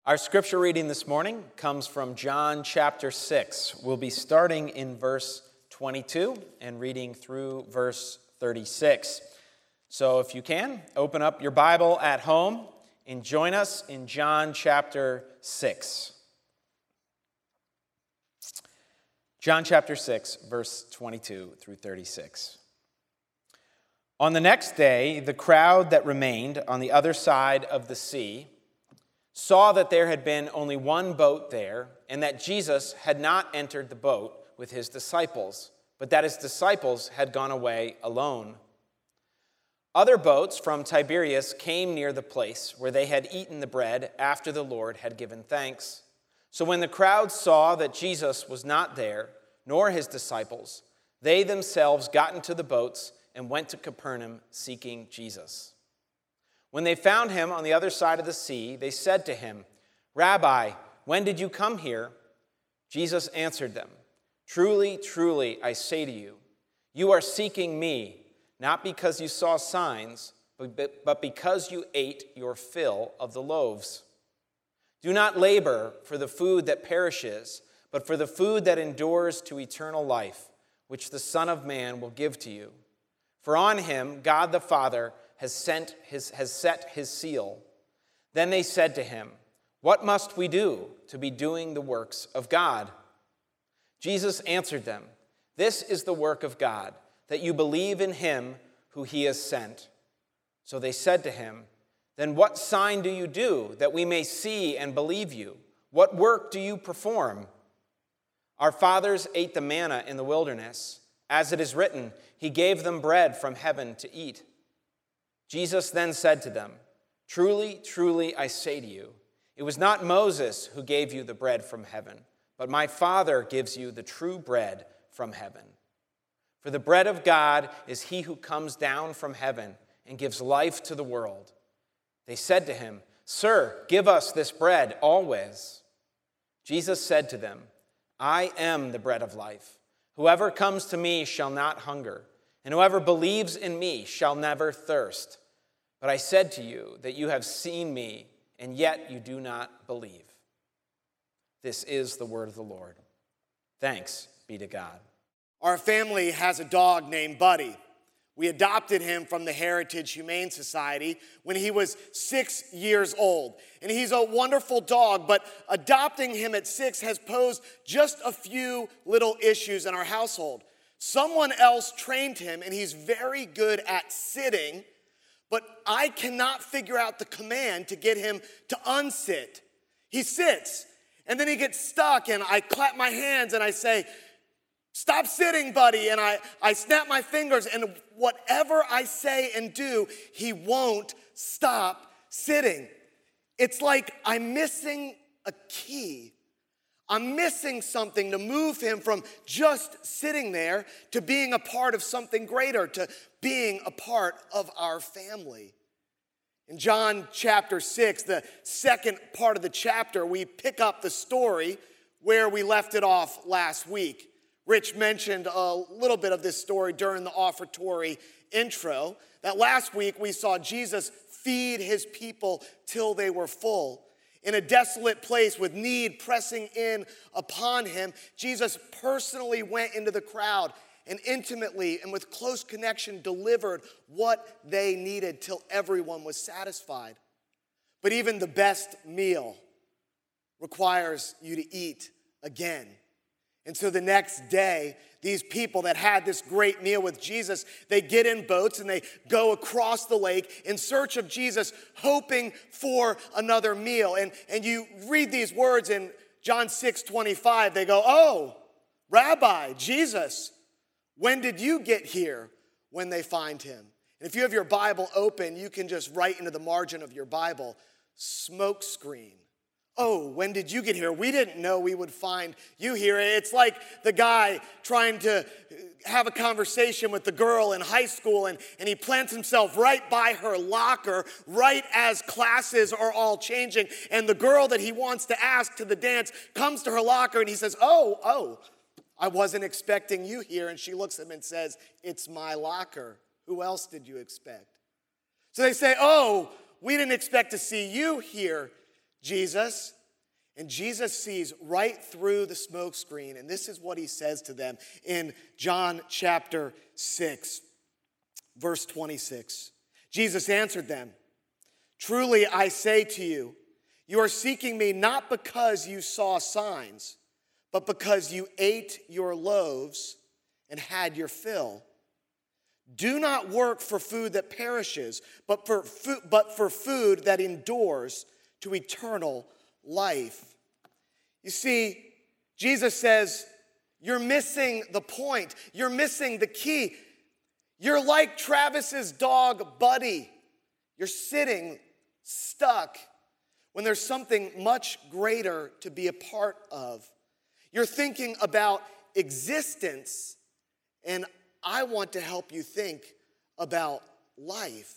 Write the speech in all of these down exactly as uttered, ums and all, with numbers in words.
Our scripture reading this morning comes from John chapter six. We'll be starting in verse twenty-two and reading through verse thirty-six. So if you can, open up your Bible at home and join us in John chapter six. John chapter six, verse twenty-two through thirty-six. On the next day, the crowd that remained on the other side of the sea saw that there had been only one boat there, and that Jesus had not entered the boat with his disciples, but that his disciples had gone away alone. Other boats from Tiberias came near the place where they had eaten the bread after the Lord had given thanks. So when the crowd saw that Jesus was not there, nor his disciples, they themselves got into the boats and went to Capernaum seeking Jesus. When they found him on the other side of the sea, they said to him, "Rabbi, when did you come here?" Jesus answered them, "Truly, truly, I say to you, you are seeking me, not because you saw signs, but because you ate your fill of the loaves. Do not labor for the food that perishes, but for the food that endures to eternal life, which the Son of Man will give to you. For on him God the Father has sent his has set his seal." Then they said to him, "What must we do to be doing the works of God?" Jesus answered them, "This is the work of God, that you believe in him who he has sent." So they said to him, "Then what sign do you do, that we may see and believe you? What work do you perform? Our fathers ate the manna in the wilderness. As it is written, he gave them bread from heaven to eat." Jesus then said to them, "Truly, truly, I say to you, it was not Moses who gave you the bread from heaven, but my Father gives you the true bread from heaven. For the bread of God is he who comes down from heaven and gives life to the world." They said to him, "Sir, give us this bread always." Jesus said to them, "I am the bread of life. Whoever comes to me shall not hunger, and whoever believes in me shall never thirst. But I said to you that you have seen me, and yet you do not believe." This is the word of the Lord. Thanks be to God. Our family has a dog named Buddy. We adopted him from the Heritage Humane Society when he was six years old. And he's a wonderful dog, but adopting him at six has posed just a few little issues in our household. Someone else trained him, and he's very good at sitting, but I cannot figure out the command to get him to unsit. He sits, and then he gets stuck, and I clap my hands, and I say, "Stop sitting, Buddy," and I, I snap my fingers, and whatever I say and do, he won't stop sitting. It's like I'm missing a key. I'm missing something to move him from just sitting there to being a part of something greater, to being a part of our family. In John chapter six, the second part of the chapter, we pick up the story where we left it off last week. Rich mentioned a little bit of this story during the offertory intro, that last week we saw Jesus feed his people till they were full. In a desolate place with need pressing in upon him, Jesus personally went into the crowd and intimately and with close connection delivered what they needed till everyone was satisfied. But even the best meal requires you to eat again. And so the next day, these people that had this great meal with Jesus, they get in boats and they go across the lake in search of Jesus, hoping for another meal. And, and you read these words in John six twenty-five, they go, "Oh, Rabbi, Jesus, when did you get here?" when they find him. And if you have your Bible open, you can just write into the margin of your Bible, "Smoke screen." "Oh, when did you get here? We didn't know we would find you here." It's like the guy trying to have a conversation with the girl in high school, and, and he plants himself right by her locker, right as classes are all changing. And the girl that he wants to ask to the dance comes to her locker, and he says, oh, oh, "I wasn't expecting you here." And she looks at him and says, "It's my locker. Who else did you expect?" So they say, "Oh, we didn't expect to see you here, Jesus, and Jesus sees right through the smoke screen, and this is what he says to them in John chapter six, verse twenty-six. Jesus answered them, "Truly I say to you, you are seeking me not because you saw signs, but because you ate your loaves and had your fill. Do not work for food that perishes, but for food, but for food that endures to eternal life." You see, Jesus says, you're missing the point. You're missing the key. You're like Travis's dog, Buddy. You're sitting stuck when there's something much greater to be a part of. You're thinking about existence, and I want to help you think about life.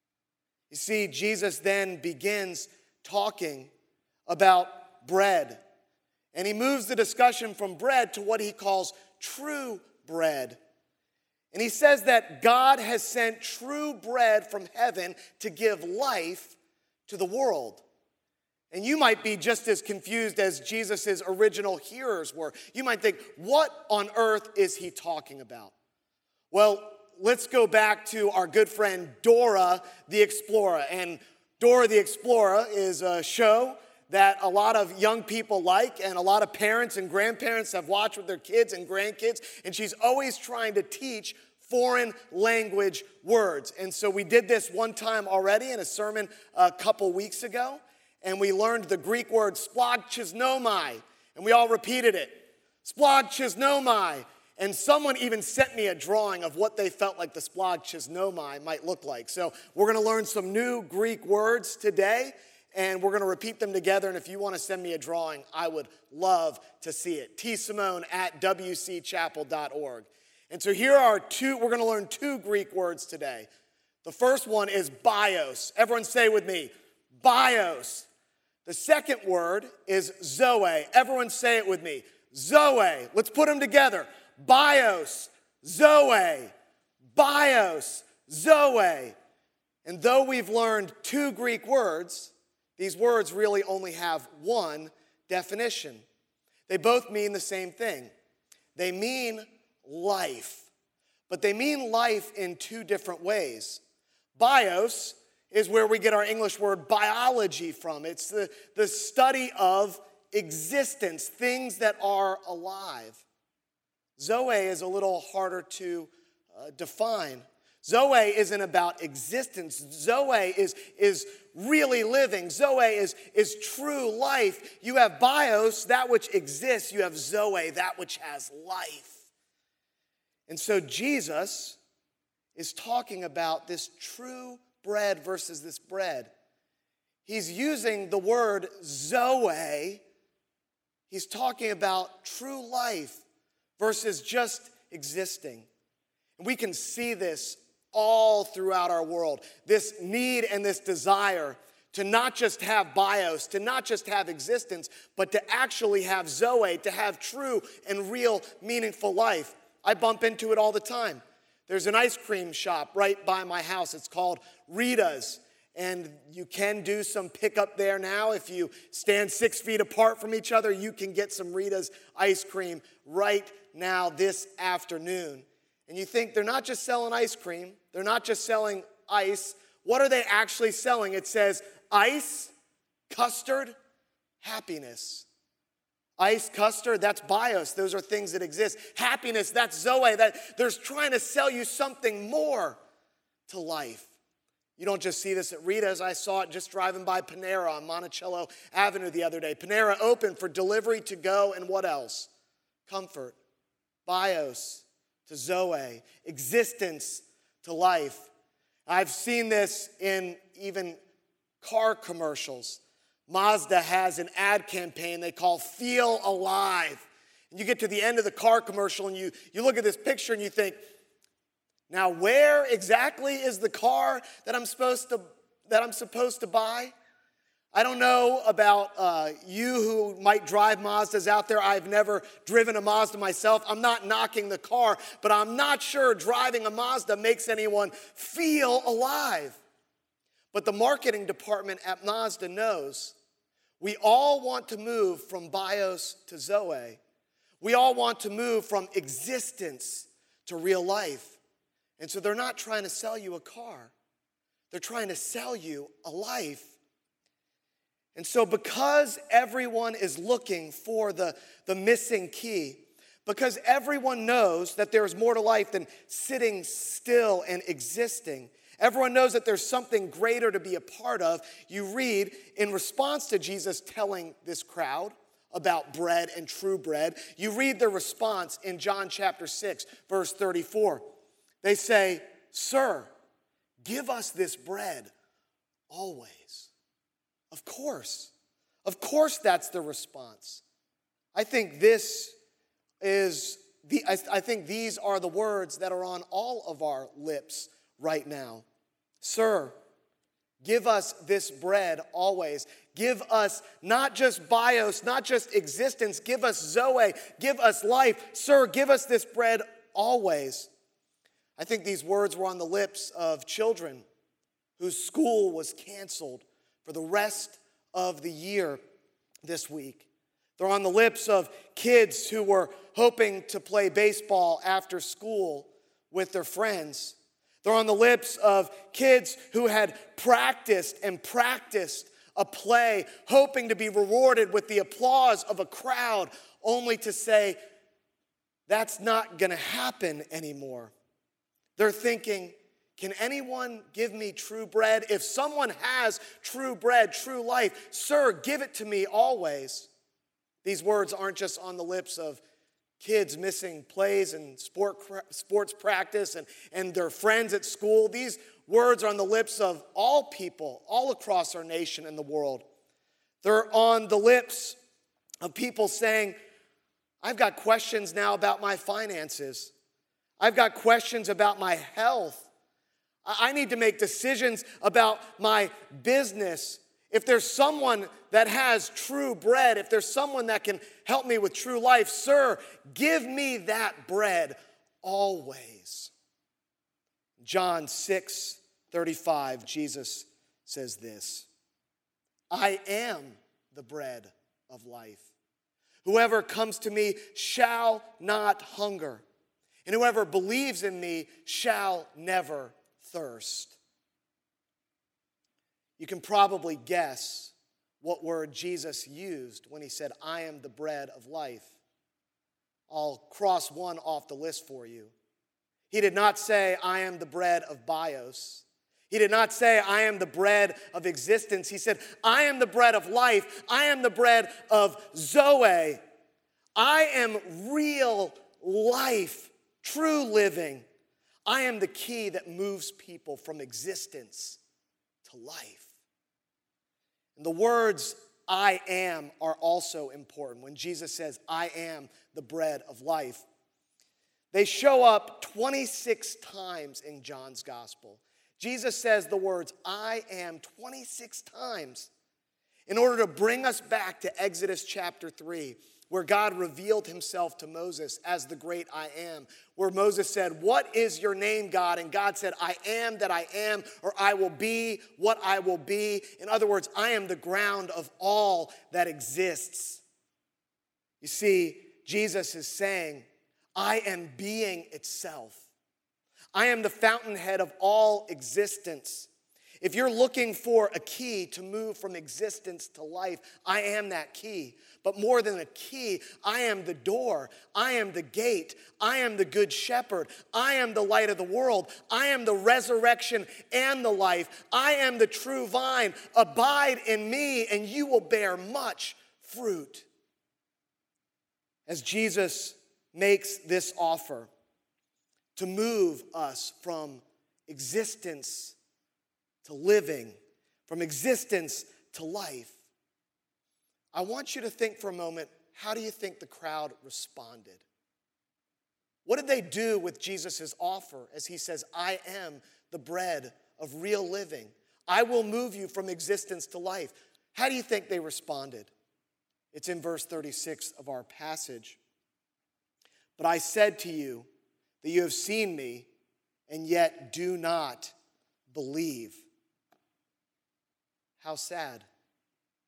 You see, Jesus then begins talking about bread. And he moves the discussion from bread to what he calls true bread. And he says that God has sent true bread from heaven to give life to the world. And you might be just as confused as Jesus' original hearers were. You might think, what on earth is he talking about? Well, let's go back to our good friend Dora the Explorer. And Dora the Explorer is a show that a lot of young people like, and a lot of parents and grandparents have watched with their kids and grandkids, and she's always trying to teach foreign language words. And so we did this one time already in a sermon a couple weeks ago, and we learned the Greek word splagchisnomai, and we all repeated it. Splagchisnomai. And someone even sent me a drawing of what they felt like the splagchisnomai might look like. So we're going to learn some new Greek words today, and we're going to repeat them together. And if you want to send me a drawing, I would love to see it. T Simone at w c chapel dot org. And so here are two, we're going to learn two Greek words today. The first one is bios. Everyone say with me, bios. The second word is zoe. Everyone say it with me, zoe. Let's put them together. Bios, zoe, bios, zoe. And though we've learned two Greek words, these words really only have one definition. They both mean the same thing. They mean life, but they mean life in two different ways. Bios is where we get our English word biology from. It's the, the study of existence, things that are alive. Zoe is a little harder to uh, define. Zoe isn't about existence. Zoe is, is really living. Zoe is, is true life. You have bios, that which exists. You have zoe, that which has life. And so Jesus is talking about this true bread versus this bread. He's using the word zoe. He's talking about true life versus just existing. And we can see this all throughout our world. This need and this desire to not just have bios, to not just have existence, but to actually have zoe, to have true and real meaningful life. I bump into it all the time. There's an ice cream shop right by my house. It's called Rita's. And you can do some pickup there now. If you stand six feet apart from each other, you can get some Rita's ice cream right now this afternoon. And you think they're not just selling ice cream. They're not just selling ice. What are they actually selling? It says ice, custard, happiness. Ice, custard, that's bios. Those are things that exist. Happiness, that's zoe. That they're trying to sell you something more to life. You don't just see this at Rita's. I saw it just driving by Panera on Monticello Avenue the other day. Panera open for delivery to go, and what else? Comfort. Bios to zoe. Existence to life. I've seen this in even car commercials. Mazda has an ad campaign they call Feel Alive. And you get to the end of the car commercial and you, you look at this picture and you think, now where exactly is the car that I'm supposed to, that I'm supposed to buy? I don't know about uh, you who might drive Mazdas out there. I've never driven a Mazda myself. I'm not knocking the car, but I'm not sure driving a Mazda makes anyone feel alive. But the marketing department at Mazda knows We all want to move from bios to zoe. We all want to move from existence to real life. And so they're not trying to sell you a car. They're trying to sell you a life. And so because everyone is looking for the, the missing key, because everyone knows that there's more to life than sitting still and existing, everyone knows that there's something greater to be a part of, you read in response to Jesus telling this crowd about bread and true bread, you read their response in John chapter six, verse thirty-four. They say, "Sir, give us this bread always." Of course. Of course that's the response. I think this is the I, I think these are the words that are on all of our lips right now. Sir, give us this bread always. Give us not just bios, not just existence. Give us zoe. Give us life. Sir, give us this bread always. I think these words were on the lips of children whose school was canceled for the rest of the year this week. They're on the lips of kids who were hoping to play baseball after school with their friends. They're on the lips of kids who had practiced and practiced a play, hoping to be rewarded with the applause of a crowd, only to say, that's not going to happen anymore. They're thinking, can anyone give me true bread? If someone has true bread, true life, sir, give it to me always. These words aren't just on the lips of kids missing plays and sport, sports practice and, and their friends at school. These words are on the lips of all people all across our nation and the world. They're on the lips of people saying, I've got questions now about my finances. I've got questions about my health. I need to make decisions about my business. If there's someone that has true bread, if there's someone that can help me with true life, sir, give me that bread always. John six thirty-five, Jesus says this, I am the bread of life. Whoever comes to me shall not hunger, and whoever believes in me shall never thirst. You can probably guess what word Jesus used when he said, I am the bread of life. I'll cross one off the list for you. He did not say, I am the bread of bios. He did not say, I am the bread of existence. He said, I am the bread of life. I am the bread of zoe. I am real life, true living. I am the key that moves people from existence to life. And the words I am are also important. When Jesus says, I am the bread of life, they show up twenty-six times in John's gospel. Jesus says the words, I am, twenty-six times in order to bring us back to Exodus chapter three, where God revealed himself to Moses as the great I am, where Moses said, what is your name, God? And God said, I am that I am, or I will be what I will be. In other words, I am the ground of all that exists. You see, Jesus is saying, I am being itself. I am the fountainhead of all existence. If you're looking for a key to move from existence to life, I am that key. But more than a key, I am the door. I am the gate. I am the good shepherd. I am the light of the world. I am the resurrection and the life. I am the true vine. Abide in me, and you will bear much fruit. As Jesus makes this offer to move us from existence to living, from existence to life, I want you to think for a moment, how do you think the crowd responded? What did they do with Jesus' offer as he says, I am the bread of real living. I will move you from existence to life. How do you think they responded? It's in verse thirty-six of our passage. But I said to you that you have seen me and yet do not believe. How sad.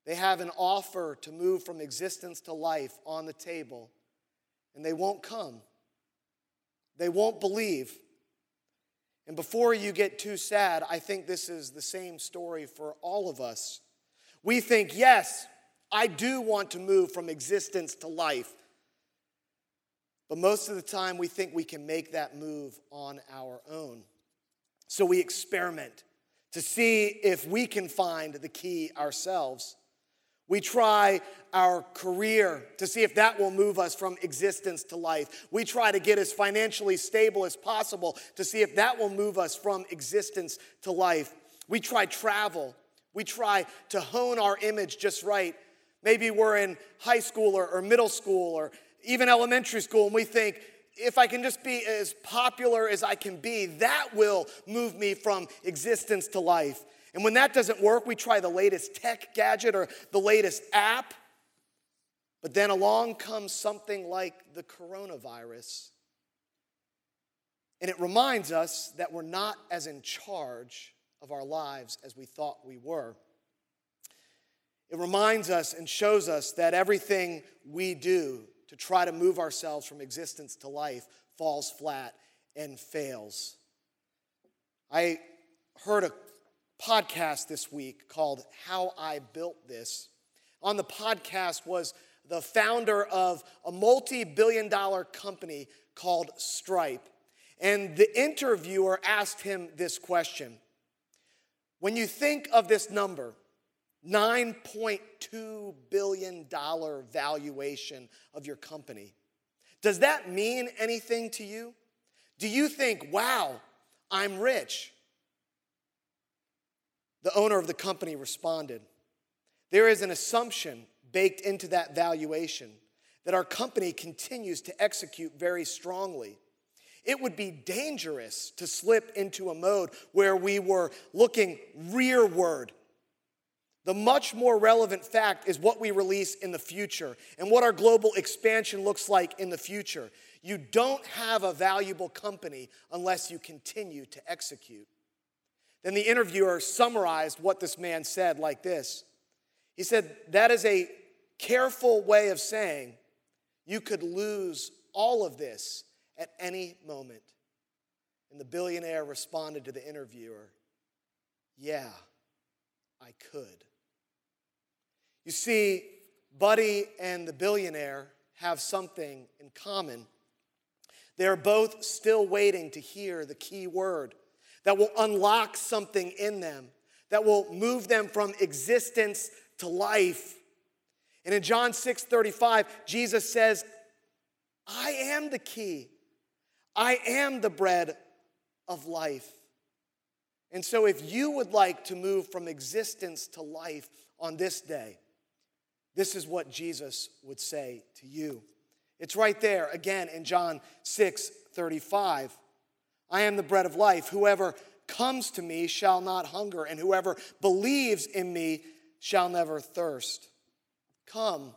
They have an offer to move from existence to life on the table, and they won't come. They won't believe. And before you get too sad, I think this is the same story for all of us. We think, yes, I do want to move from existence to life. But most of the time, we think we can make that move on our own. So we experiment to see if we can find the key ourselves. We try our career to see if that will move us from existence to life. We try to get as financially stable as possible to see if that will move us from existence to life. We try travel. We try to hone our image just right. Maybe we're in high school or, or middle school or even elementary school, and we think, if I can just be as popular as I can be, that will move me from existence to life. And when that doesn't work, we try the latest tech gadget or the latest app. But then along comes something like the coronavirus. And it reminds us that we're not as in charge of our lives as we thought we were. It reminds us and shows us that everything we do to try to move ourselves from existence to life falls flat and fails. I heard a podcast this week called How I Built This. On the podcast was the founder of a multi-billion dollar company called Stripe. And the interviewer asked him this question. When you think of this number, nine point two billion dollars valuation of your company, does that mean anything to you? Do you think, wow, I'm rich? The owner of the company responded, there is an assumption baked into that valuation that our company continues to execute very strongly. It would be dangerous to slip into a mode where we were looking rearward. The much more relevant fact is what we release in the future and what our global expansion looks like in the future. You don't have a valuable company unless you continue to execute. Then the interviewer summarized what this man said like this. He said, that is a careful way of saying you could lose all of this at any moment. And the billionaire responded to the interviewer, yeah, I could. You see, Buddy and the billionaire have something in common. They're both still waiting to hear the key word that will unlock something in them, that will move them from existence to life. And in John six thirty-five, Jesus says, I am the key. I am the bread of life. And so if you would like to move from existence to life on this day, this is what Jesus would say to you. It's right there again in John six thirty-five. I am the bread of life. Whoever comes to me shall not hunger, and whoever believes in me shall never thirst. Come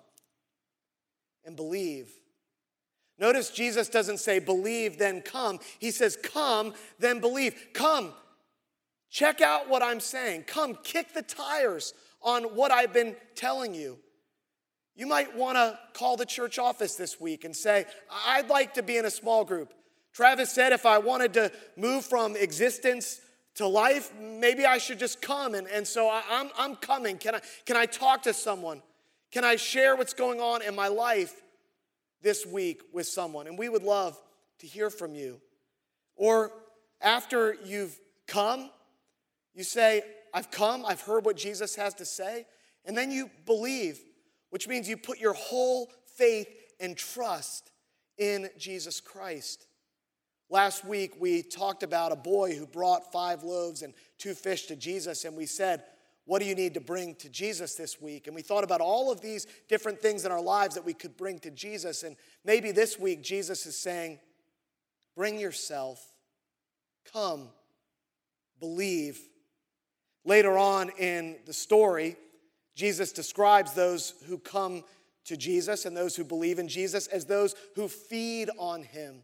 and believe. Notice Jesus doesn't say believe, then come. He says come, then believe. Come, check out what I'm saying. Come, kick the tires on what I've been telling you. You might want to call the church office this week and say, I'd like to be in a small group. Travis said if I wanted to move from existence to life, maybe I should just come. And, and so I, I'm, I'm coming. Can I, can I talk to someone? Can I share what's going on in my life this week with someone? And we would love to hear from you. Or after you've come, you say, I've come, I've heard what Jesus has to say. And then you believe, which means you put your whole faith and trust in Jesus Christ. Last week, we talked about a boy who brought five loaves and two fish to Jesus, and we said, what do you need to bring to Jesus this week? And we thought about all of these different things in our lives that we could bring to Jesus, and maybe this week, Jesus is saying, bring yourself, come, believe. Later on in the story, Jesus describes those who come to Jesus and those who believe in Jesus as those who feed on him.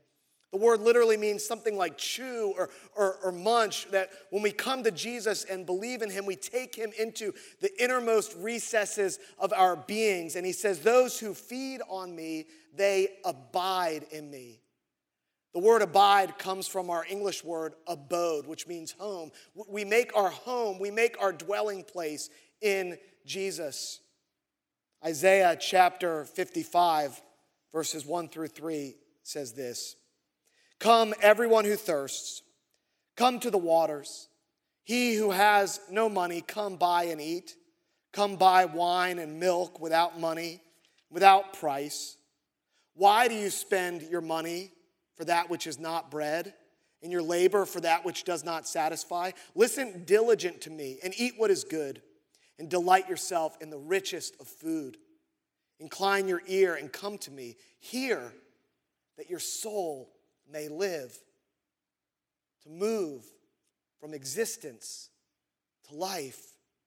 The word literally means something like chew or, or, or munch, that when we come to Jesus and believe in him, we take him into the innermost recesses of our beings. And he says, those who feed on me, they abide in me. The word abide comes from our English word abode, which means home. We make our home, we make our dwelling place in Jesus. Isaiah chapter fifty-five, verses one through three says this. Come, everyone who thirsts, come to the waters. He who has no money, come buy and eat. Come buy wine and milk without money, without price. Why do you spend your money for that which is not bread, and your labor for that which does not satisfy? Listen diligent to me, and eat what is good, and delight yourself in the richest of food. Incline your ear and come to me. Hear that your soul may live. To move from existence to life.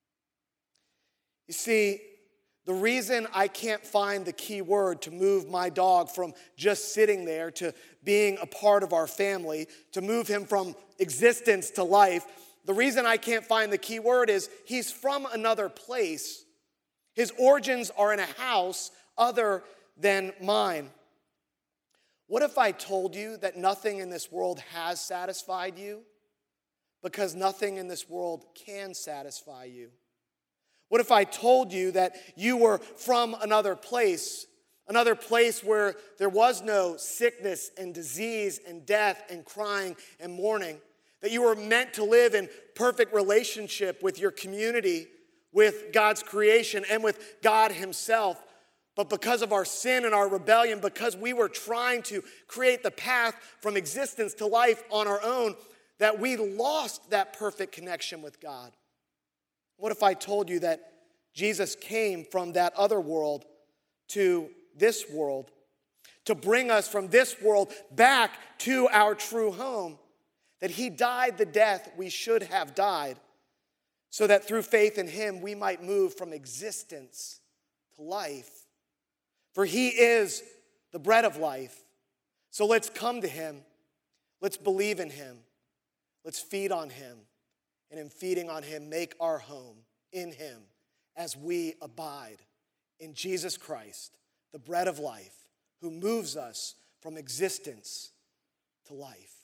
You see, the reason I can't find the key word to move my dog from just sitting there to being a part of our family, to move him from existence to life, the reason I can't find the key word is he's from another place. His origins are in a house other than mine. What if I told you that nothing in this world has satisfied you? Because nothing in this world can satisfy you. What if I told you that you were from another place, another place where there was no sickness and disease and death and crying and mourning, that you were meant to live in perfect relationship with your community, with God's creation, and with God himself? But because of our sin and our rebellion, because we were trying to create the path from existence to life on our own, that we lost that perfect connection with God. What if I told you that Jesus came from that other world to this world to bring us from this world back to our true home? That he died the death we should have died, so that through faith in him we might move from existence to life. For he is the bread of life. So let's come to him. Let's believe in him. Let's feed on him. And in feeding on him, make our home in him as we abide in Jesus Christ, the bread of life, who moves us from existence to life.